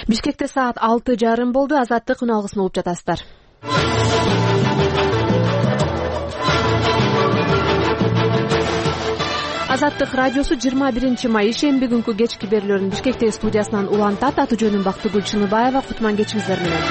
Бишкекте саат 6:30 болду. Азаттык күн алгысын угуп жатасыздар. Азаттык радиосу 21 май ишемби күнкү кечки берүүлөрүн Бишкектеги студиясынан улантат. Аты жөнүм Бактыгүл Чыныбаева. Кутман кечиңиздер менен.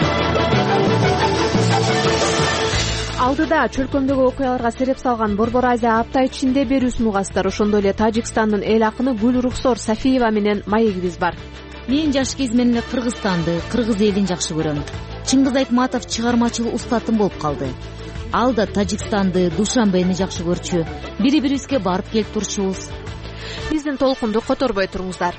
Алдыда чөлкөмдөгү окуяларга сереп салган Борбор Азия апта ичинде берүүсүн угасыздар. Ошондой эле Тажикстандын эл акыны Гүлрухсор Сафиева менен маегибиз бар. Мен жаш кезимен эле Кыргызстанды, кыргыз элин жакшы көрөм. Чыңгыз Айтматов чыгармачыл устатым болуп калды. Ал да Тажикстанды, Душанбени жакшы көрчү. Бири-бирибизге барып келип турчубуз. Биздин толкунду которбой туруңуздар.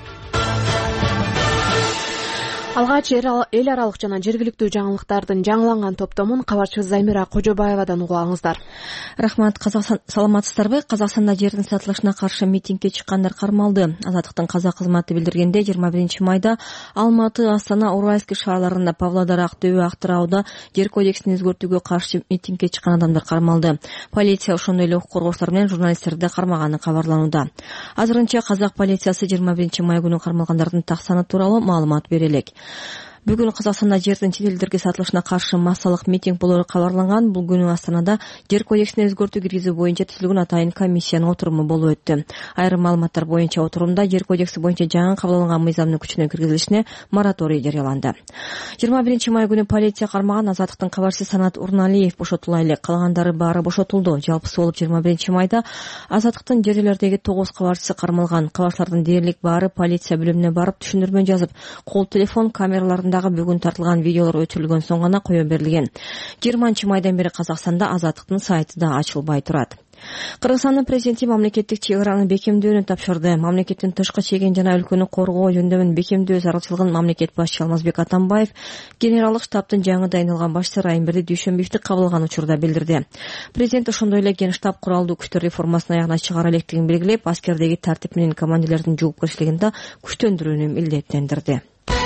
Алгач эл аралык жана жергиликтүү жаңылыктардын жаңыланган топтомун кабарчыбыз Замира Кожобаевадан угуңуздар. Рахмат. Саламатсыздарбы? Казакстанда жердин сатылышына каршы митингге чыккандар кармалды. Азаттыктын казак кызматы билдиргенде 21 майда Алматы, Астана, Уральск шаарларында, Павлодар, Актөбө, Актырауда жер кодексин өзгөртүүгө каршы митингге чыккан адамдар кармалды. Полиция ошондой эле укук коргоочулар менен журналисттерди кармаганы кабарланууда. Азырынча казак полициясы 21 май күнү кармалгандардын так саны тууралуу маалымат бере элек. Бүгүн Казакстанда жердин чет элдерге сатылышына каршы массалык митинг болору кабарланган. Бул күнү Астанада жер кодексине өзгөртүү киргизүү боюнча түзүлгөн атайын комиссиянын отуруму болуп өттү. Айрым маалыматтар боюнча отурумда жер кодекси боюнча жаңы кабыл алынган мыйзамдын күчүнө киргизилишине мораторий жарыяланды. 21 май күнү полиция кармаган Азаттыктын кабарчысы Санат Урналиев бошотула элек. Калгандары баары бошотулду. Жалпысы болуп 21 майда Азаттыктын жерлердеги 9 кабарчысы кармалган. Кабарчылардын дээрлик баары полиция бөлүмүнө барып түшүндүрмө жазып, кол телефон камераларында бүгүн тартылган видеолор өчүрүлгөн соң гана коё берилген. 20 майдан бери Казакстанда Азаттыктын сайты да ачылбай турат. Кыргызстандын президенти мамлекеттик чек араны бекемдөөнү тапшырды. Мамлекеттин тышкы чегин жана өлкөнү коргоо жөндөмүн бекемдөө зарылчылыгын мамлекет башчысы Алмазбек Атамбаев генералдык штабтын жаңы дайындалган башчысы Райымберди Дүйшөнбиевди кабыл алган учурда билдирди. Президент ошондой эле генштаб куралдуу күчтөр реформасын аягына чыгара электигин белгилеп, аскердеги тартип менен командирлердин жоопкерчилигин да күчтөндүрүүнү милдеттендирди.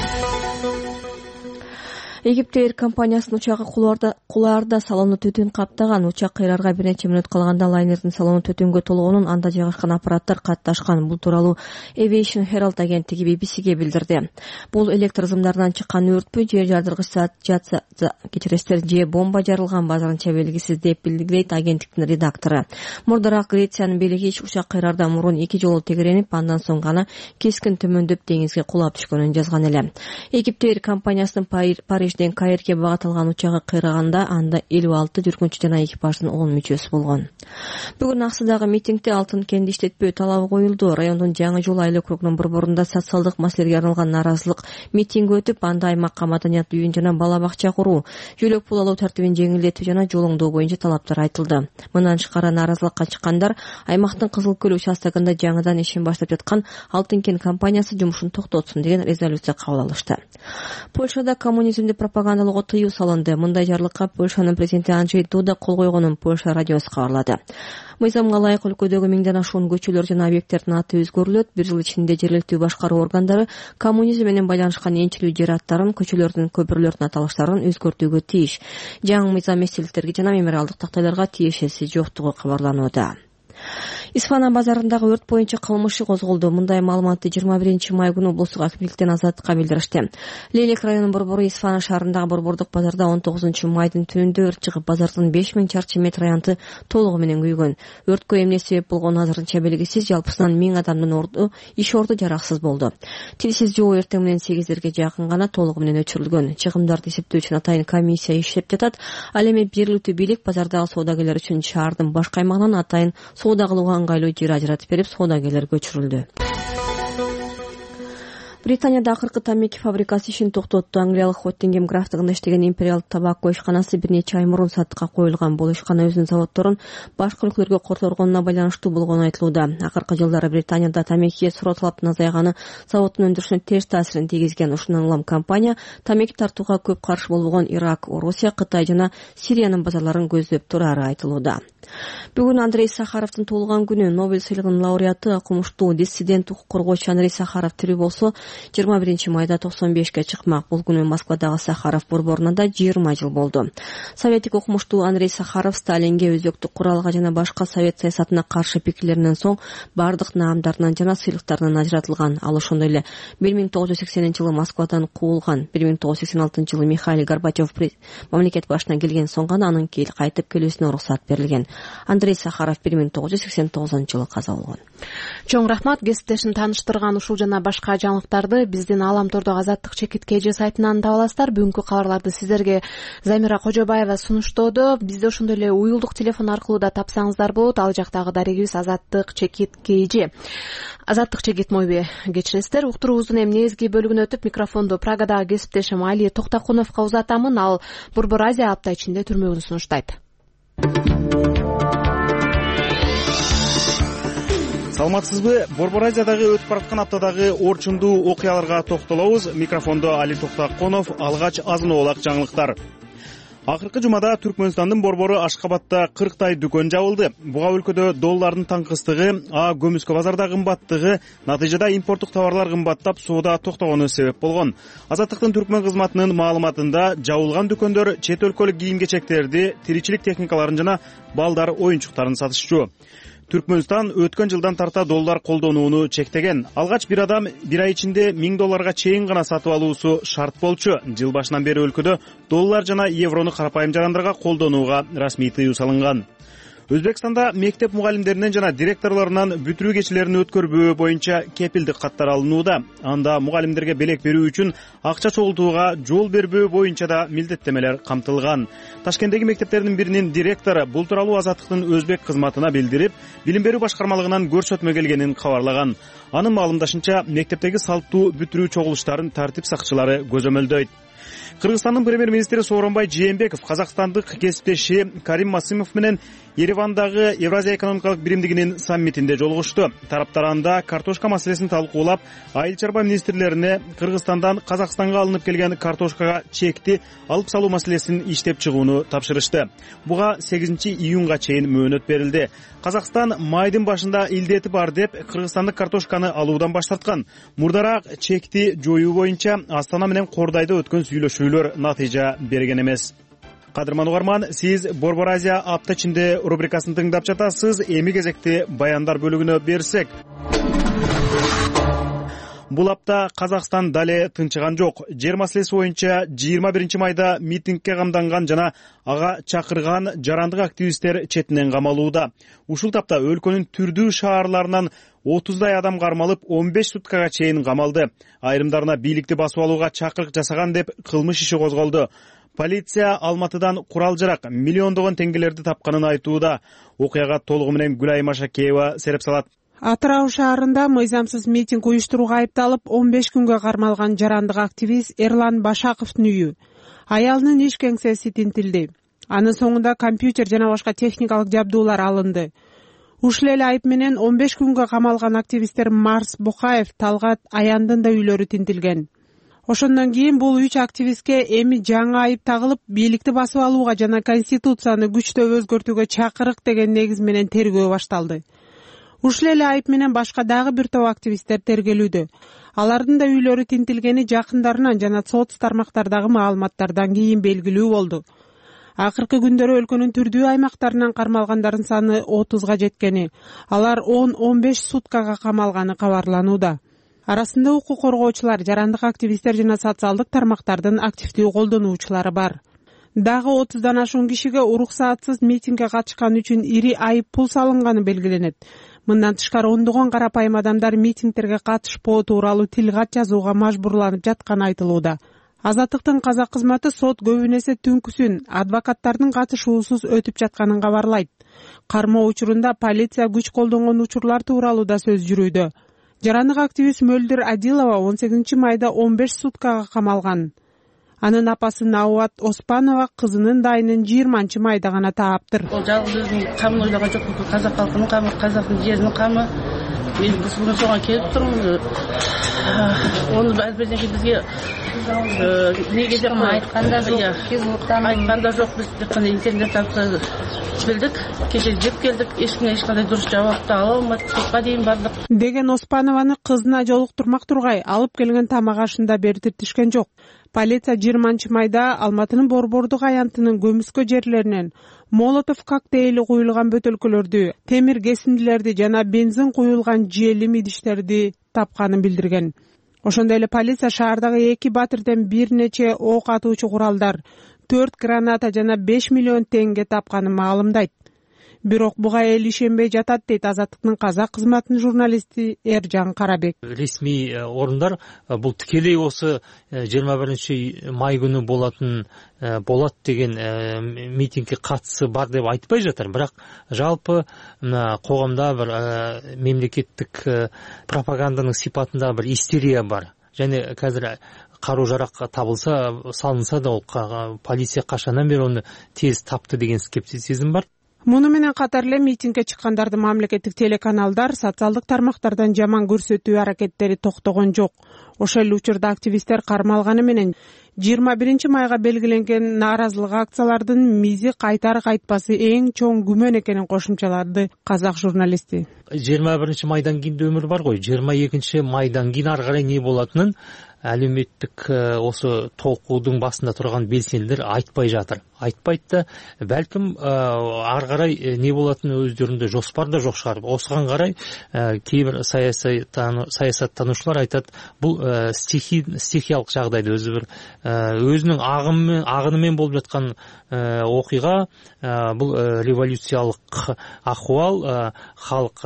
Египте Air компаниясынын учагы кулаарда салону төтөн каптаган. Учак кыйрарга бир нече мүнөт калганда лайнердин салону төтөнгө толгонун, анда жайгашкан аппараттар катташкан. Бул тууралуу Aviation Herald агенттиги BBC-ге билдирди. Бул электр зымдарынан чыккан өртпү, же жардыргыч же бомба жарылган, базарынча белгисиз деп билдирет агенттиктин редактору. Мурдараак Грециянын бийлиги учак кыйрарда мурун 2 жолу тегеренип, андан соң гана кескин төмөндөп деңизге кулап түшкөнүн жазган эле. Египте Air компаниясынын Парижден Каирге багат алган учагы кыйраганда анда 56 жүргүнчү жана экипаждын 10 мүчөсү болгон. Бүгүн Аксыдагы митингде алтын кенди иштетпөө талабы коюлду. Райондун Жаңы Жол айыл округунун борборунда социалдык маселелерге арналган наразылык митинг өтүп, анда аймакка маданият үйүн жана бала бакча куруу, жөлөк пул алуу тартибин жеңилдетүү жана жолоңдоо боюнча талаптар айтылды. Мындан тышкары наразылыкка чыккандар аймактын Кызыл Көл участогунда жаңыдан ишин баштап жаткан алтын кен компаниясы жумушун токтотсун деген резолюция кабыл алышты. Польшада коммунизмди пропагандалоого тыюу салынды. Мындай жарлыкка Польшанын президенти Анджей Дуда кол койгонун Польша радиосу кабарлады. Мыйзамга ылайык өлкөдөгү миңден ашуун көчөлөр жана объекттердин аты өзгөрүлөт. 1 жыл ичинде жергиликтүү башкаруу органдары коммунизм менен байланышкан энчилүү жер аттарын, көчөлөрдүн, көпүрлөрдүн аталыштарын өзгөртүүгө тийиш. Жаңы мыйзам эстеликтерге жана мемориалдык тактайларга тиешеси жоктугу кабарланууда. Исфана базарындагы өрт боюнча кылмыш козголду. Мындай маалыматты 21 май күнү облустук акимдиктен Азаттыкка билдиришти. Лелек районунун борбору Исфана шаарындагы борбордук базарда 19 майдын түнүндө өрт чыгып, базардын 5000 чарчы метр аянты толугу менен күйгөн. Өрткө эмне себеп болгону азырынча белгисиз. Жалпысынан 1000 адамдын иш орду жараксыз болду. Тилсиз жоо эртең менен 8-дерге жакын гана толугу менен өчүрүлгөн. Чыгымдарды эсептөө үчүн атайын комиссия иштеп жатат. Ал эми жергиликтүү бийлик базардагы соодагерлер үчүн шаардын башка аймагынан атайын соода кылууга ыңгайлуу жер ажыратып берип, соодагерлер көчүрүлдү. Британияда акыркы тамеки фабрикасы ишин токтотту. Англиялык Хоттингем графтыгында иштеген империалдык табакко ишканасы бир нече ай мурун сатыкка коюлган. Бул ишкана өзүнүн заводдорун башка өлкөлөргө корторгонуна байланыштуу болгону айтылууда. Акыркы жылдары Британияда тамекиге суроо талаптын азайганы заводдун өндүрүшүнө терс таасирин тийгизген. Ушундан улам компания тамеки тартууга көп каршы болгон Ирак, Орусия, Кытай жана Сириянын базарларын көздөп турары айтылууда. Бүгүн Андрей Сахаровдун туулган күнү. Нобель сыйлыгынын лауреаты, окумуштуу диссидент укук коргоочу Андрей Сахаров тирүү болсо, 21 майда 95-ке чыкмак. Бул күнү Москвадагы Сахаров борборуна да 20 жыл болду. Советтик окумуштуу Андрей Сахаров Сталинге, өзөктүк куралга жана башка совет саясатына каршы пикирлеринен соң бардык наамдарынан жана сыйлыктарынан ажыратылган. Ал ошондой эле 1980-жылы Москвадан куулган. 1986-жылы Михаил Горбачев мамлекет башына келген соң гана анын кайтып келүүсүнө уруксат берилген. Андрей Сахаров 1989-жылы каза болгон. Чоң рахмат. Кесиптешин тааныштырган ушул жана башка жаңылыктарды биздин Ааламтордогу Азаттык чекит KG сайтынан таба аласыздар. Бүгүнкү кабарларды сиздерге Замира Кожобаева сунуштоодо. Бизди ошондой эле уюлдук телефон аркылуу да тапсаңыздар болот. Ал жактагы дарегибиз Азаттык чекит KG. Азаттык чекит мойбе кечиресиздер. Уктуруубуздун эмнезги бөлүгүнө өтүп, микрофонду Прагадагы кесиптешим Али Токтокуновго узатамын. Ал Борбор Азия апта ичинде түрмөгүн сунуштайт. Саламатсызбы? Борбор Азиядагы өтүп бараткан аптадагы орчундуу окуяларга токтолобуз. Микрофондо Али Токтокунов. Алгач азын-оолак жаңылыктар. Акыркы жумада Түркмөнстандын борбору Ашкабадта 40 дүкөн жабылды. Буга өлкөдө доллардын таңкыстыгы, көмүскө базарда кымбаттыгы, натыйжада импорттук товарлар кымбаттап, соода токтогону себеп болгон. Азаттыктын Түркмөн кызматынын маалыматында жабылган дүкөндөр чет өлкөлүк кийим-кечектерди, тиричилик техникаларын жана балдар оюнчуктарын сатышчу. Түркмөнстан өткөн жылдан тарта доллар колдонууну чектеген. Алгач бир адам бир ай ичинде $1000 чейин гана сатып алуусу шарт болчу. Жыл башынан бери өлкөдө доллар жана еврону карапайым жарандарга колдонууга расмий тыюу салынган. Өзбекстанда мектеп мугалимдеринен жана директорлорунан бүтүрүү кечелерин өткөрбөө боюнча кепилдик каттар алынууда. Анда мугалимдерге белек берүү үчүн акча чогултууга жол бербөө боюнча да милдеттемелер камтылган. Ташкенттеги мектептердин биринин директору бул тууралуу Азаттыктын өзбек кызматына билдирип, билим берүү башкармалыгынан көрсөтмө келгенин кабарлаган. Анын маалымдашынча, мектептеги салттуу бүтүрүү чогулуштарын тартип сакчылары көзөмөлдөйт. Кыргызстандын премьер-министри Сооронбай Жээнбеков казакстандык кесиптеши Карим Масымов менен Еревандагы Евразия экономикалык биримдигинин саммитинде жолугушту. Тараптар анда картошка маселесин талкуулап, айыл чарба министрлерине Кыргызстандан Казакстанга алынып келген картошкага чекти алып салуу маселесин иштеп чыгууну тапшырышты. Буга 8-июнга чейин мөөнөт берилди. Казакстан майдын башында илдети бар деп кыргызстандык картошканы алуудан баш тарткан. Мурдараак чекти жоюу боюнча Астана менен Кордайда өткөн сүйлөшүүлөр натыйжа берген эмес. Кадырман угарман, сиз Борбор Азия апта ичинде рубрикасын тыңдап жатасыз. Эми кезекти баяндар бөлүгүнө берсек. Бул апта Казакстан дале тынчыган жок. Жер маселеси боюнча 21 майда митингге камданган жана ага чакырган жарандык активисттер четинен камалууда. Ушул тапта өлкөнүн түрдүү шаарларынан 30 адам кармалып, 15 суткага чейин камалды. Айрымдарына бийликти басып алууга чакырык жасаган деп кылмыш иши козголду. Полиция Алматыдан курал-жарак миллиондогон теңгелерди тапканын айтууда. Окуяга толугу менен Гүлай Машакеева сереп салат. Атырау шаарында мыйзамсыз митинг уюштурууга айыпталып 15 күнгө кармалган жарандык активист Эрлан Башаковдун үйү. Аялынын иш кеңсеси тинтилди. Анын соңунда компьютер жана башка техникалык жабдуулар алынды. Ушул эле айып менен 15 күнгө камалган активисттер Марс Букаев, Талгат Аяндын да үйлөрү тинтилген. Ошондон кийин бул 3 активистке эми жаңы айып тагылып, бийликти басып алууга жана конституцияны күчтөп өзгөртүүгө чакырык деген негиз менен тергөө башталды. Ушул эле айып менен башка дагы бир топ активисттер тергелүүдө. Алардын да үйлөрү тинтилгени жакындарынан жана соц тармактардагы маалыматтардан кийин белгилүү болду. Акыркы күндөрү өлкөнүн түрдүү аймактарынан кармалгандардын саны 30га жеткени, алар 10-15 суткага камалганы кабарланууда. Арасында укук коргоочулар, жарандык активисттер жана социалдык тармактардын активдүү колдонуучулары бар. Дагы 30дан ашуун кишиге уруксаатсыз митингге катышкан үчүн ири айып пул салынганы белгиленет. Мындан тышкары ондогон карапайым адамдар митингтерге катышпоо тууралуу тил кат жазууга мажбурланып жатканы айтылууда. Азаттыктын казак кызматы сот көбүн эсе түнкүсүн адвокаттардын катышуусуз өтүп жатканын кабарлайт. Кармоо учурунда полиция күч колдонгон учурлар тууралуу да сөз жүрүүдө. Жарандык активист Мөлдүр Адилова 18 майда 15 суткага камалган. Анын апасы Науат Оспанова кызынын дайынын 20 майда гана тааптыр. Ол жалгыз өзүнүн камын ойлаган жок, казак калкынын камы, казактын жеринин камы. Мен кызымдын соңга келип турмун. Onu бизге неге деп айткан да жок, айткан да жок. Биз тек кана интернет аркылуу билдик. Кече жеп келдик, эч ким эч кандай дурус жабап ала алмадык. Сотко дейин бардык деген Оспанованы кызына жолуктурмак тургай алып келген тамак ашында бертиртишкен жок. Полиция 20 майда Алматынын Борбордук аянтынын көмүскө жерлеринен молотов коктейли куюлган бөтөлкөлөрдү, темир кесиндилерди жана бензин куюлган желим идиштерди тапканын билдирген. Ошондой эле полиция шаардагы 2 батирден бир нече ок атуучу куралдар, 4 граната жана 5 миллион теңге тапканын маалымдайт. Бирок буга эл ишенбей жатат дейт Азаттыктын казак кызматынын журналисти Эржан Карабек. Ресми орундар бул тикелей осы 21 май күнү болот деген митингге катысы бар деп айтпай жатыр. Бирок жалпы коомдо бир мемлекеттик пропаганданын сипатында бир истерия бар. Және қазір кару-жарак табылса, салынса да полиция кашандан бери оны тез тапты деген скептицизм бар. Муну менен катар эле митингге чыккандарды мамлекеттик телеканалдар социалдык тармактардан жаман көрсөтүү аракеттери токтогон жок. Ошол эле учурда активисттер кармалганы менен 21 майга белгиленген нааразылык акциялардын мизи кайтар кайтпасы эң чоң күмөн экенин кошумчалады казак журналисти. 21 майдан кийин өмүр бар ғой. 22 майдан кийин ары карай не болатынын әлеуметтік осы толқудың басында тұрған белсенділер айтпай жатыр. Айтпайды да, бәлкім ары қарай не болатын өздерінде жоспар да жоқ шығар. Осыған қарай кейбір саясаттанушылар айтады, бұл стихиялық жағдайды, өзінің ағынымен болып жатқан оқиға, бұл революциялық ахуал, халық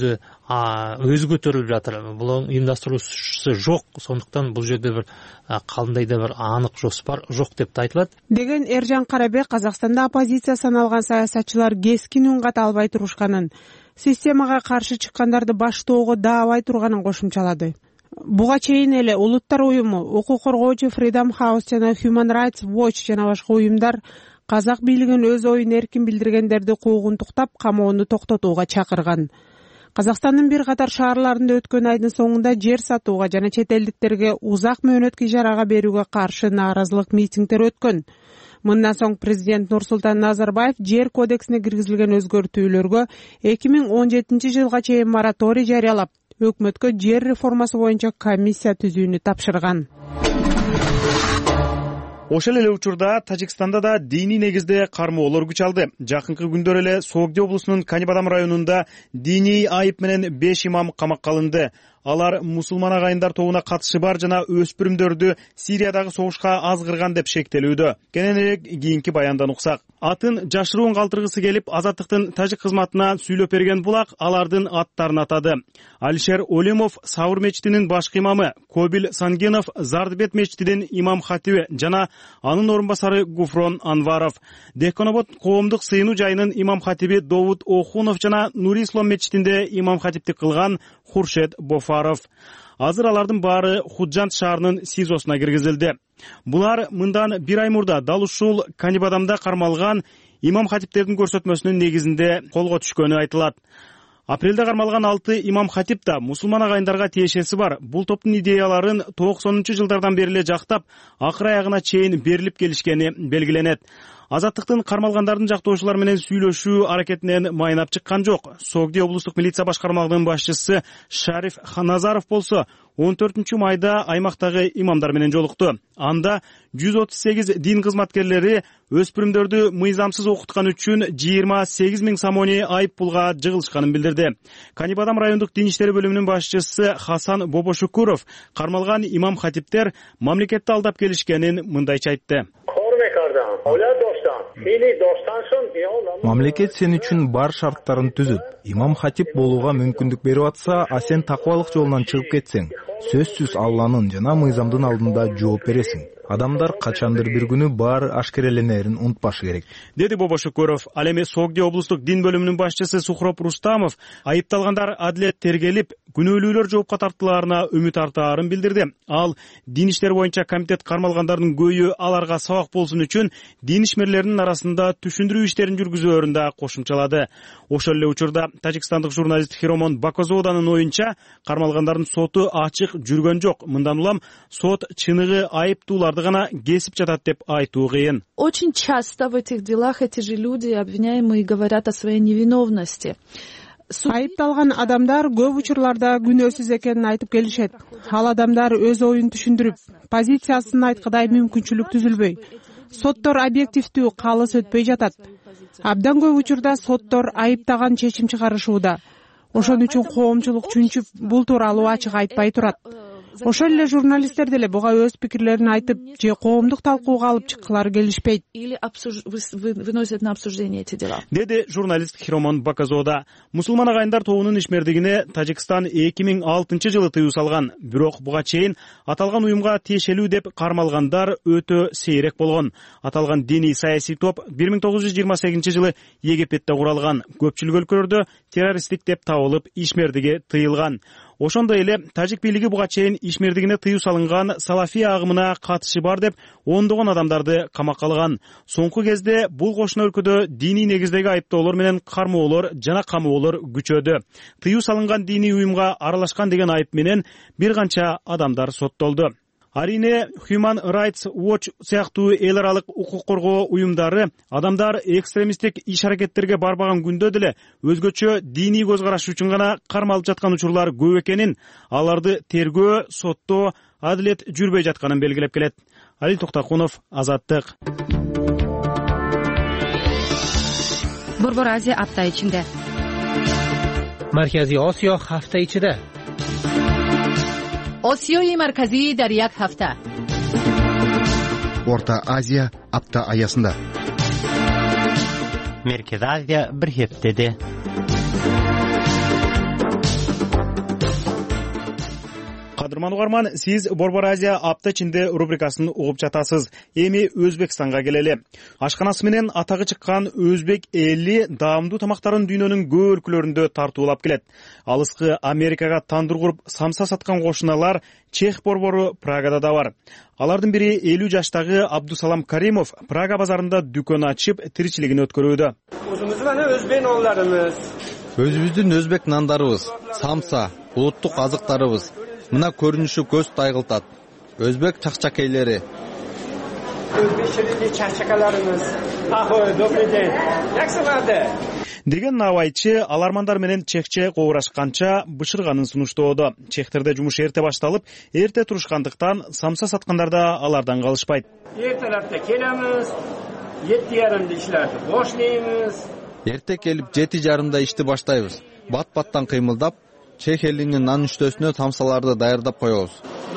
өзі көтеріліп жатыр. Бұл ұйымдастырушысы жоқ, сондықтан бұл жерде бір қандай да бір анық жоспар жоқ деп айтылады. Деген Эржан Карабек Қазақстанда оппозиция саналган саясатчылар кескин үн ката албай турушканын, системага каршы чыккандарды баштоого даабай турганын кошумчалады. Буга чейин эле Улуттар уюму, укук коргоочу Freedom House жана Human Rights Watch жана башка уюмдар казак бийлигин өз оюн эркин билдиргендерди куугунтуктап, камоону токтотууга чакырган. Казакстандын бир катар шаарларында өткөн айдын соңунда жер сатууга жана чет элдиктерге узак мөөнөткө ижарага берүүгө каршы нааразылык митингдер өткөн. Мындан соң президент Нурсултан Назарбаев жер кодексине киргизилген өзгөртүүлөргө 2017 жылга чейин мораторий жарыялап, өкмөткө жер реформасы боюнча комиссия түзүүнү тапшырган. Ошол эле учурда Тажикстанда да диний негизде кармоолор күч алды. Жакынкы күндөр эле Согди облусунун Канибадам районунда диний айып менен 5 имам камакка алынды. Алар мусулман агайындар тобуна катышы бар жана өспүрүмдөрдү Сириядагы согушка азгырган деп шектелүүдө. Кененирээк кийинки баяндан уксак. Атын жашыруун калтыргысы келип, Азаттыктын тажик кызматына сүйлөп берген булак алардын аттарын атады. Алишер Олимов Саур мечитинин башкы имамы, Кобил Сангенов Зардыбет мечитинин имам хатиби жана анын орун басары Гуфрон Анваров. Деконобод коомдук сыйынуу жайынын имам хатиби Довуд Охунов жана Нури Ислам мечитинде имам хатиптик кылган Хуршед Бофаров. Азыр алардын баары Худжант шаарынын СИЗОсуна киргизилди. Булар мындан бир ай мурда дал ушул Канибадамда кармалган имам хатиптердин көрсөтмөсүнүн негизинде колго түшкөнү айтылат. Апрелде кармалган 6 имам хатип да мусулман агайындарга тиешеси бар. Бул топтун идеяларын 90-жылдардан бери эле жактап, акыр аягына чейин берилип келишкени белгиленет. Азаттыктын кармалгандардын жактоочулар менен сүйлөшүү аракетинен майнап чыккан жок. Согди облустук милиция башкармалыгынын башчысы Шариф Ханазаров болсо 14 майда аймактагы имамдар менен жолукту. Анда 138 дин кызматкерлери өспүрүмдөрдү мыйзамсыз окуткан үчүн 28 000 сомони айып пулга жыгылышканын билдирди. Канибадам райондук дин иштери бөлүмүнүн башчысы Хасан Бобошукуров кармалган имам хатиптер мамлекетти алдап келишкенин мындайча айтты. Мамлекет сен үчүн бар шарттарын түзүп, имам хатип болууга мүмкүндүк берип атса, а сен такыбалык жолунан чыгып кетсең, сөзсүз Алланын жана мыйзамдын алдында жооп бересиң. Адамдар качандыр бир күнү баары ашкереленерин унутпашы керек, деди Бобошукуров. Ал эми Согди облустук дин бөлүмүнүн башчысы Сухроп Рустамов айыпталгандар адилет тергелип, күнөөлүүлөр жоопко тартылаарына үмүт артаарын билдирди. Ал дин иштери боюнча комитет кармалгандардын көйү аларга сабак болсун үчүн дин ишмерлеринин арасында түшүндүрүү иштерин жүргүзөөрүн да кошумчалады. Ошол эле учурда тажикстандык журналист Хиромон Бакозоданын оюнча кармалгандардын соту ачык жүргөн жок. Мындан улам сот чыныгы айыптууларды гана кесип жатат деп айтуу кыйын. Очень часто в этих делах эти же люди, обвиняемые, говорят о своей невиновности. Айыпталган адамдар көп учурларда күнөөсүз экенин айтып келишет. Ал адамдар өз оюн түшүндүрүп, позициясын айткыдай мүмкүнчүлүк түзүлбөй. Соттор объективдүү калыс өтпөй жатат. Абдан көп учурда соттор айыптаган чечим чыгарышууда. Ошон үчүн коомчулук чүнчүп бул тууралуу ачык айтпай турат. Ошол эле журналисттер деле буга өз пикирлерин айтып же коомдук талкууга алып чыккылары келишпейт. Или выносят на обсуждение эти дела. Деди журналист Хиромон Бакозода. Мусулман агайындар тобунун ишмердигине Тажикстан 2006-жылы тыюу салган. Бирок буга чейин аталган уюмга тиешелүү деп кармалгандар өтө сейрек болгон. Аталган диний саясий топ 1928-жылы Египетте куралган. Көпчүлүк өлкөлөрдө террористтик деп табылып ишмердиги тыйылган. Ошондой эле тажик бийлиги буга чейин ишмердигине тыюу салынган салафий агымына катышы бар деп ондогон адамдарды камакка алган. Соңку кезде бул кошуна өлкөдө диний негиздеги айыптоолор менен кармоолор жана камоолор күчөдү. Тыюу салынган диний уюмга аралашкан деген айып менен бир канча адамдар соттолду. Арине Human Rights Watch сыяктуу эл аралык укук коргоо уюмдары адамдар экстремисттик иш-аракеттерге барбаган күндө деле өзгөчө диний көз караш үчүн гана кармалып жаткан учурлар көп экенин, аларды тергөө, соттоо, адилет жүрбөй жатканын белгилеп келет. Али Токтакунов, Азаттык. Борбор Азия апта ичинде. Марказий Осиё ҳафта ичида. Осиёи марказӣ дар як ҳафта. Орта Азия апта аясында. Меркез Азия бир ҳафтада. Кадырман угарман, сиз Борбор Азия апта ичинде рубрикасын угуп жатасыз. Эми Өзбекстанга келели. Ашканасы менен атагы чыккан өзбек эли даамдуу тамактарын дүйнөнүн көп өлкөлөрүндө тартуулап келет. Алыскы Америкага тандыр куруп самса саткан кошуналар Чех борбору Прагада да бар. Алардын бири 50 жаштагы Абдусалам Каримов Прага базарында дүкөн ачып, тиричилигин өткөрүүдө. Өзүбүздүн өзбек нандарыбыз, самса, улуттук азыктарыбыз. Мына көрүнүшү көз тайгылтат. Өзбек чакчакейлери. Өзбекчилиги чакчакаларыбыз. Ахой, добрый день. Жаксыңарды? Деген навайчы алармандар менен чехче коурашканча бышырганын сунуштоодо. Чехтерде жумуш эрте башталып, эрте турушкандыктан самса саткандарда алардан калышпайт. Эртелепте келемиз, 7:30 ишлерди бошлойбуз. Эрте келип 7:30 ишти баштайбыз. Бат-баттан кыймылдап, чех элинин нан үчтөсүнө самсаларды даярдап коебуз.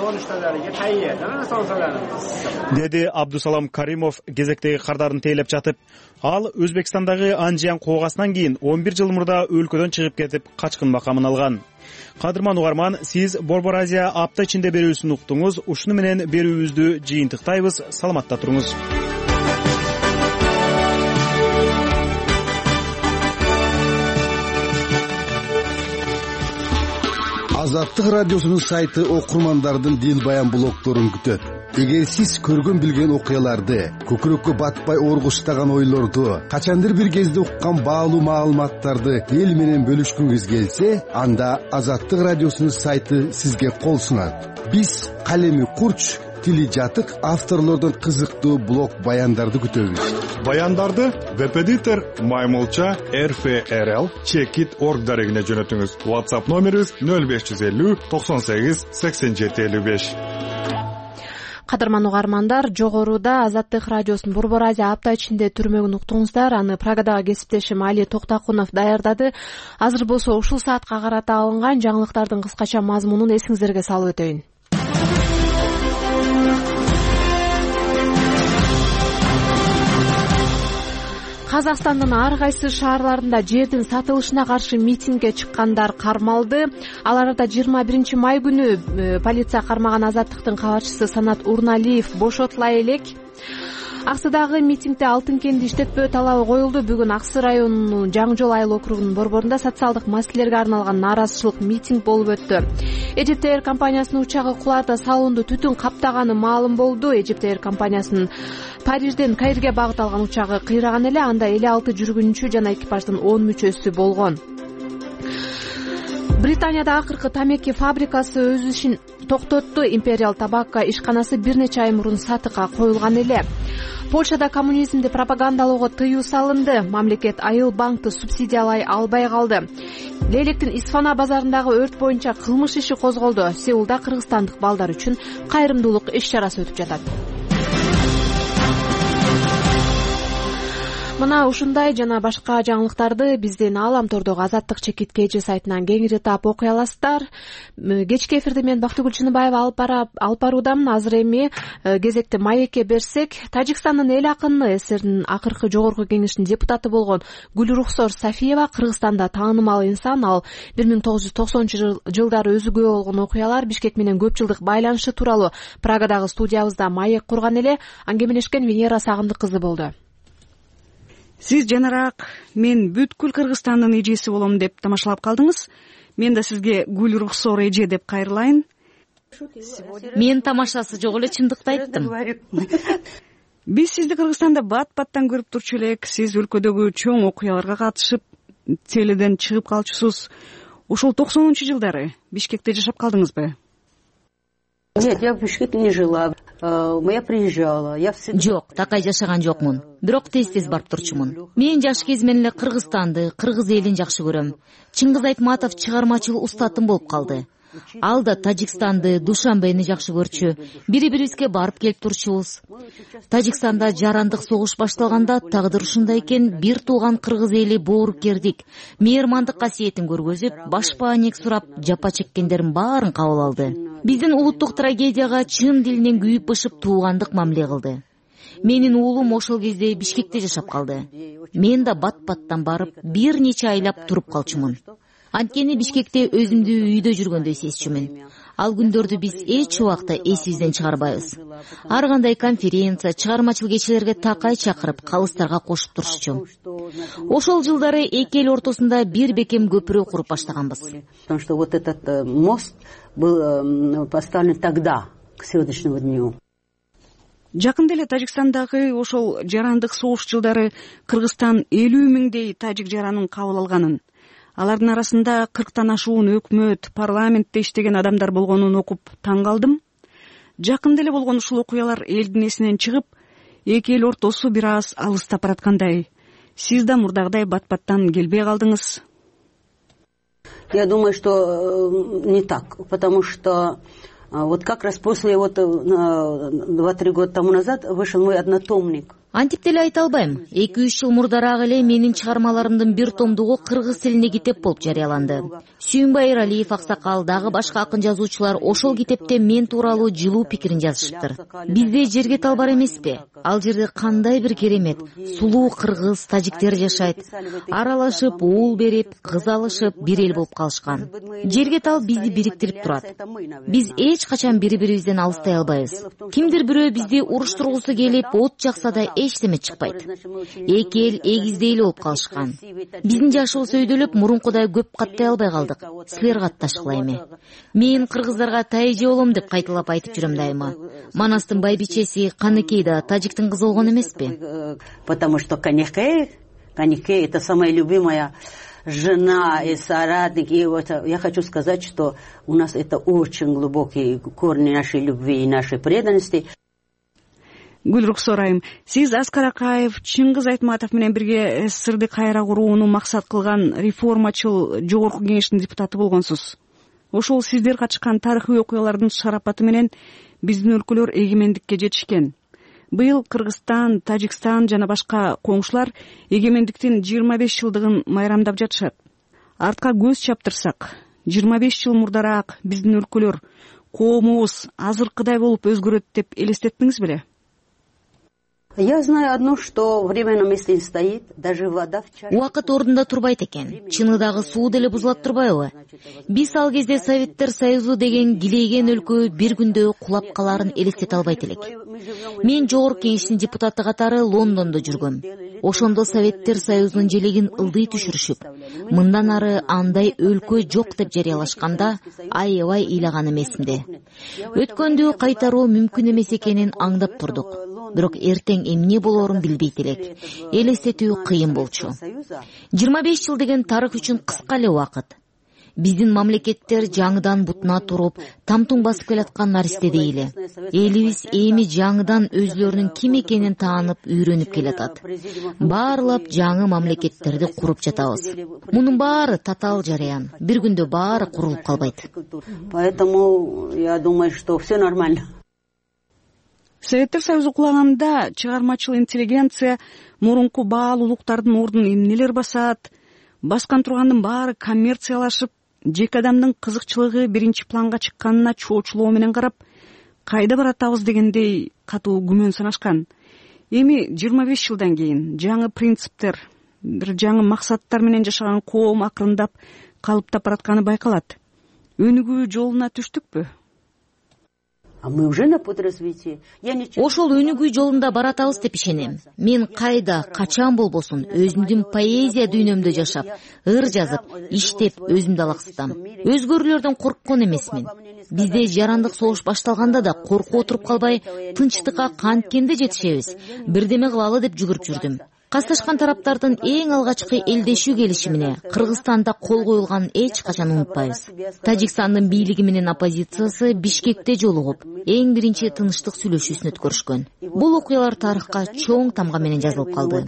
Деди Абдусалам Каримов кезектеги кардарын тейлеп жатып. Ал Өзбекстандагы Анжиян коогасынан кийин 11 жыл мурда өлкөдөн чыгып кетип, качкын макамын алган. Кадырман угарман, сиз Борбор Азия апта ичинде берүүсүн уктуңуз. Ушуну менен берүүбүздү жыйынтыктайбыз. Саламатта туруңуз. Азаттык радиосунун сайты окурмандардын дил баян блогторун күтөт. Эгер сиз көргөн билген окуяларды, көкүрөккө батпай оргуштаган ойлорду, качандыр бир кезде уккан баалуу маалыматтарды эл менен бөлүшкүңүз келсе, анда Азаттык радиосунун сайты сизге кол сунат. Биз калеми курч, тили жатык авторлордон кызыктуу блог баяндарды күтөбүз. Баяндарды веб-эдитор Маймылча RFRL Checkit.org дарегине жөнөтүңүз. WhatsApp номерибиз 0550 98 87 55. Кадырман угармандар, жогоруда Азаттык радиосунун Борбор Азия апта ичинде түрмөгүн уктуңуздар. Аны Прагадагы кесиптешим Али Токтакунов даярдады. Азыр болсо ушул саатка карата алынган жаңылыктардын кыскача мазмунун эсиңиздерге салып өтөйүн. Казакстандын ар кайсы шаарларында жердин сатылышына каршы митингге чыккандар кармалды. Аларда 21 май күнү полиция кармаган Азаттыктын кабарчысы Санат Урналиев бошотула элек. Аксыдагы митингде алтын кенди иштетпөө талабы коюлду. Бүгүн Аксы районунун Жаңы Жол айыл округунун борборунда социалдык маселелерге арналган нааразычылык митинг болуп өттү. Эжиптер компаниясынын учагы Куларда салонду түтүн каптаганы маалым болду. Эжиптер компаниясынын Парижден Каирге багыт алган учагы кыйраган эле. Анда 56 жүргүнчү жана экипаждын 10 мүчөсү болгон. Британияда акыркы тамеки фабрикасы өз ишин токтотту. Империал табакко ишканасы бир нече ай мурун сатыкка коюлган эле. Польшада коммунизмди пропагандалоого тыюу салынды. Мамлекет Айыл банкты субсидиялай албай калды. Лейлектин Исфана базарындагы өрт боюнча кылмыш иши козголду. Сеулда кыргызстандык балдар үчүн кайрымдуулук иш-чарасы өтүп жатат. Мына ушундай жана башка жаңылыктарды биздин Ааламтордогу Азаттык чекит KG сайтынан кеңири таап окуй аласыздар. Кечки эфирди мен Бактыгүл Чыныбаева алып баруудамын. Азыр эми кезекти маекке берсек, Тажикстандын эл акыны СССРдин акыркы жогорку кеңешинин депутаты болгон Гүлрухсор Сафиева Кыргызстанда таанымал инсан. Ал 1990-жылдары өзү күбө болгон окуялар, Бишкек менен көп жылдык байланышы тууралуу Прагадагы студиябызда маек курган эле. Аңгемелешкен Венера Сагындык кызы болду. Сиз жанараак мен бүткүл Кыргызстандын эжеси болом деп тамашалап калдыңыз. Мен да сизге Гүлрухсор эже деп кайрылайын. Мен тамашасы жок эле чындыкты айттым. Биз сизди Кыргызстанда бат-баттан көрүп турчу элек. Сиз өлкөдөгү чоң окуяларга катышып, теледен чыгып калчусуз. Ошол 90-жылдары Бишкекте жашап калдыңызбы? Нет, я в Бишкеке не жила. Я приезжала. Жок, такай жашаган жокмун. Бирок тез-тез барып турчумун. Мен жаш кезимден эле Кыргызстанды, кыргыз элин жакшы көрөм. Чыңгыз Айтматов чыгармачыл устатым болуп калды. Ал да Тажикстанды, Душанбени жакшы көрчү. Бири-бирибизге барып келип турчубуз. Тажикстанда жарандык согуш башталганда тагдыр ушундай экен, бир тууган кыргыз эли боорукердик, мейырмандык касиетин көргөзүп, башпаанек сурап, жапа чеккендердин баарын кабыл алды. Биздин улуттук трагедияга чын дилинен күйүп-бышып туугандык мамиле кылды. Менин уулум ошол кезде Бишкекте жашап калды. Мен да бат-баттан барып, бир нече айлап туруп калчумун. Анткени Бишкекте өзүмдү үйдө жүргөндөй сезчүмүн. Ал күндөрдү биз эч убакта эсибизден чыгарбайбыз. Ар кандай конференция, чыгармачыл кечелерге такай чакырып, калыстарга кошуп турушчу. Ошол жылдары эки эл ортосунда бир бекем көпүрө куруп баштаганбыз. Потому что вот этот мост был поставлен тогда, к сегодняшнему дню. Жакында эле Тажикстандагы ошол жарандык согуш жылдары Кыргызстан 50 миңдей тажик жаранын кабыл алганын, алардын арасында 40тан ашуун өкмөт, парламентте иштеген адамдар болгонун окуп таң калдым. Жакында эле болгон ушул окуялар элдин эсинен чыгып, эки эл ортосу бир аз алыстап бараткандай. Сиз да мурдагыдай бат-баттан келбей калдыңыз. Я думаю, что не так, потому что вот как раз после 2-3 года тому назад вышел мой однотомник. Антип деле айта албайм. 2-3 жыл мурдараак эле менин чыгармаларымдын бир томдугу кыргыз тилине китеп болуп жарыяланды. Сүйүнбай Эралиев аксакал, дагы башка акын жазуучулар ошол китепте мен тууралуу жылуу пикирин жазышыптыр. Бизде жерге тал бар эмеспи? Ал жерде кандай бир керемет, сулуу кыргыз, тажиктер жашайт. Аралашып, уул берип, кыз алышып, бир эл болуп калышкан. Жерге тал бизди бириктирип турат. Биз эч качан бири-бирибизден алыстай албайбыз. Кимдир бирөө бизди уруштургусу келип, от жакса да эчтеме чыкпайт. Эки эл эгиздей эле болуп калышкан. Биздин жашыбыз өйдөлүп, мурункудай көп каттай албай калдык. Силер катташкыла эми. Мен кыргыздарга тайже болом деп кайталап айтып жүрөм дайыма. Манастын байбичеси Каныкей да тажиктин кызы болгон эмеспи? Потому что Каныкей это самая любимая жена и соратник. И вот я хочу сказать, что у нас это очень глубокие корни нашей любви и нашей преданности. Гүлрухсор айым, сиз Аскар Акаев, Чыңгыз Айтматов менен бирге СССРди кайра курууну максат кылган реформачыл жогорку кеңештин депутаты болгонсуз. Ошол сиздер катышкан тарыхый окуялардын шарапаты менен биздин өлкөлөр эгемендикке жетишкен. Быйыл Кыргызстан, Тажикстан жана башка коңшулар эгемендиктин 25 жылдыгын майрамдап жатышат. Артка көз чаптырсак, 25 жыл мурдараак биздин өлкөлөр, коомубуз азыркыдай болуп өзгөрөт деп элестеттиңиз беле? Я знаю одно, что время на месте не стоит, даже вода в чаше. Убакыт ордунда турбайт экен. Чыныдагы суу деле бузулат турбайбы? Биз ал кезде Советтер Союзу деген килейген өлкө бир күндө кулап калаарын элестете албайт элек. Мен жогорку кеңештин депутаты катары Лондондо жүргөм. Ошондо Советтер Союзунун желегин ылдый түшүрүшүп, мындан ары андай өлкө жок деп жарыялашканда аябай ыйлаганым эсимде. Өткөндү кайтаруу мүмкүн эмес экенин аңдап турдук. Бирок эртең эмне болоорун билбейт элек. Элестетүү кыйын болчу. 25 жыл деген тарых үчүн кыска эле убакыт. Биздин мамлекеттер жаңыдан бутуна туруп, тамтуң басып келаткан наристе дейли. Элибиз эми жаңыдан өзлөрүнүн ким экенин таанып, үйрөнүп келатат. Баарлап жаңы мамлекеттерди куруп жатабыз. Мунун баары татаал жарыян. Бир күндө баары курулуп калбайт. Поэтому я думаю, что все нормально. Советтер Союзу кулаганда чыгармачыл интеллигенция мурунку баалуулуктардын ордун эмнелер басат? Баскан тургандын баары коммерциялашып, жеке адамдын кызыкчылыгы биринчи планга чыкканына чоочулоо менен карап, кайда баратабыз дегендей катуу күмөн санашкан. Эми 25 жылдан кийин жаңы принциптер, бир жаңы максаттар менен жашаган коом акырындап калыптап баратканы байкалат. Өнүгүү жолуна түштүкпү? Мы уже на пути развития. Ошол өнүгүү жолунда баратабыз деп ишенем. Мен кайда, качан болбосун өзүмдүн поэзия дүйнөмдө жашап, ыр жазып, иштеп өзүмдү алаксытам. Өзгөрүүлөрдөн корккон эмесмин. Бизде жарандык согуш башталганда да коркуп отуруп калбай, тынчтыкка канткенде жетишебиз, бирдеме кылалы деп жүгүрүп жүрдүм. Касташкан тараптардын эң алгачкы элдешүү келишимине Кыргызстанда кол коюлганын эч качан унутпайбыз. Тажикстандын бийлиги менен оппозициясы Бишкекте жолугуп, эң биринчи тынчтык сүйлөшүүсүн өткөрүшкөн. Бул окуялар тарыхка чоң тамга менен жазылып калды.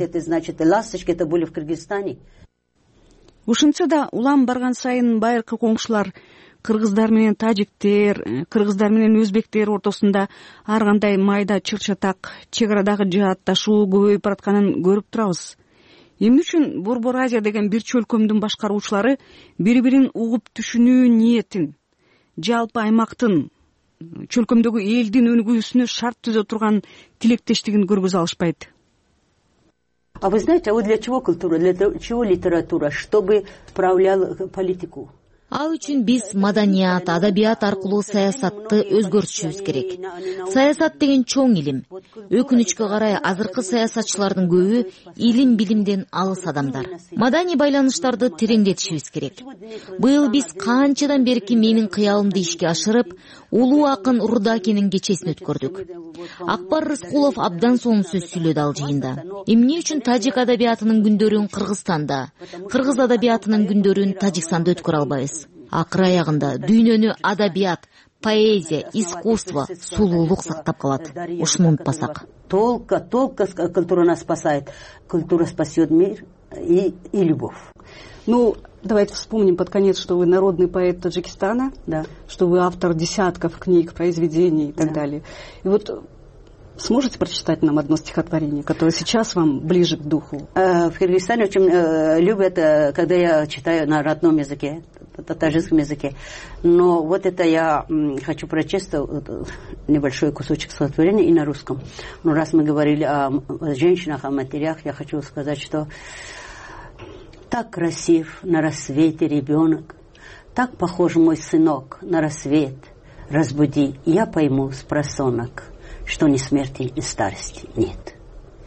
Ушинтсе да улам барган сайын байыркы коңшулар кыргыздар менен тажиктер, кыргыздар менен өзбектер ортосунда ар кандай майда чыр-чатак, чек арадагы жаатташуу көбөйүп баратканын көрүп турабыз. Эмне үчүн Борбор Азия деген бир чөлкөмдүн башкаруучулары бири-бирин угуп түшүнүү ниетин, жалпы аймактын, чөлкөмдөгү элдин өнүгүүсүнө шарт түзө турган тилектештигин көргөзө алышпайт? А вы знаете, а вот для чего культура, для чего литература, чтобы управляла политику? Ал үчүн биз маданият, адабият аркылуу саясатты өзгөртүшүбүз керек. Саясат деген чоң илим. Өкүнүчкө карай азыркы саясатчылардын көбү илим-билимден алыс адамдар. Маданий байланыштарды тереңдетишибиз керек. Быйыл биз канчадан берки менин кыялымды ишке ашырып, улуу акын Рудакинин кечесин өткөрдүк. Акбар Рыскулов абдан сонун сөз сүйлөдү ал жыйында. Эмне үчүн тажик адабиятынын күндөрүн Кыргызстанда, кыргыз адабиятынын күндөрүн Тажикстанда өткөрө албайбыз? Акыр аягында дүйнөнү адабият, поэзия, искусство, сулуулук сактап калат. Ушуну унутпасак. Только культура нас спасает. Культура спасет мир и любовь. Ну, давайте вспомним под конец, что вы народный поэт Таджикистана, да, что вы автор десятков книг, произведений и так далее. И вот сможете прочитать нам одно стихотворение, которое сейчас вам ближе к духу? В Кыргызстане очень любят, когда я читаю на родном языке, таджикском языке. Но вот это я хочу прочесть небольшой кусочек стихотворения и на русском. Но раз мы говорили о женщинах, о матерях, я хочу сказать, что так красив на рассвете ребенок, так похож мой сынок на рассвет. Разбуди, я пойму спросонок, что ни смерти, ни старости нет.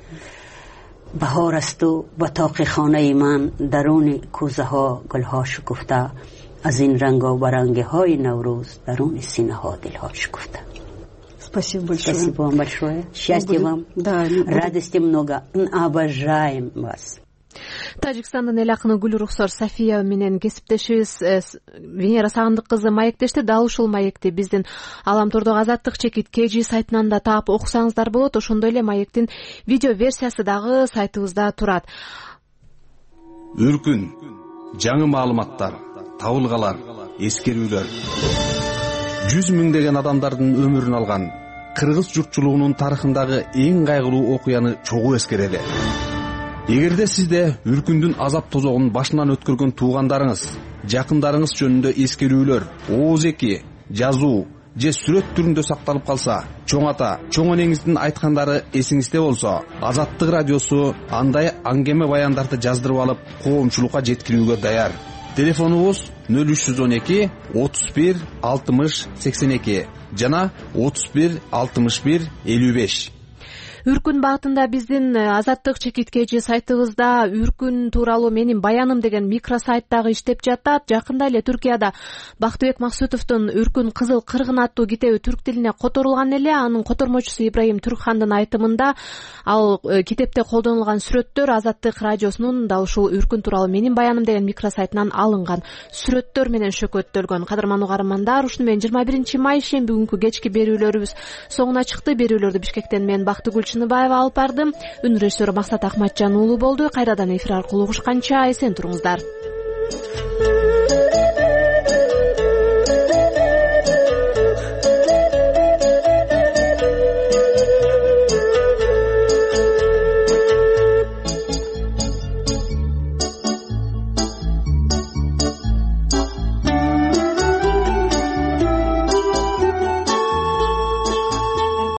بهارستو باتاق خانه من درون کوزه ها گل ها شکفته از این رنگا و رنگ های نوروز درون سینه ها دل ها شکفته. Спасибо большое. Спасибо вам большое. Счастья вам. Да, радости много. Обожаем вас. Тажикстандын эл акыны Гүлрухсор Сафия менен кесиптешибиз Венера Сагындык кызы маектешти. Дал ушул маекти биздин Аламтордогу Азаттык чекит KG сайтынан да таап окусаңыздар болот. Ошондой эле маектин видео версиясы дагы сайтыбызда турат. Үркүн, жаңы маалыматтар, табылгалар, эскерүүлөр. 100 миңдеген адамдардын өмүрүн алган кыргыз журтчулугунун тарыхындагы эң кайгылуу окуяны чогуу эскерели. Эгерде сизде үркүндүн азап тозогун башынан өткөргөн туугандарыңыз, жакындарыңыз жөнүндө эскерүүлөр, ооз эки, жазуу, же сүрөт түрүндө сакталып калса, чоң ата, чоң энеңиздин айткандары эсиңизде болсо, Азаттык радиосу андай аңгеме баяндарды жаздырып алып, коомчулукка жеткирүүгө даяр. Телефонубуз 0312 31 60 82 жана 31 61 55. Үркүн багытында биздин Азаттык чекиткечи сайтыбызда Үркүн тууралуу менин баяным деген микросайт дагы иштеп жатат. Жакында эле Түркияда Бактыбек Максутовдун Үркүн кызыл кыргын аттуу китеби түрк тилине которулган эле. Анын котормочусу Ибраим Түркхандын айтымында ал китепте колдонулган сүрөттөр Азаттык радиосунун да ушул Үркүн тууралуу менин баяным деген микросайтынан алынган сүрөттөр менен шөкөттөлгөн. Кадырман угармандар, ушуну менен 21 май шемби күнкү кечки берүүлөрүбүз соңуна чыкты. Берүүлөрдү Бишкектен мен Бактыгүл Чыныбаева алып бардым. Үн режиссеру Максат Акматжан уулу болду. Кайрадан эфир аркылуу угушканча эсен туруңуздар.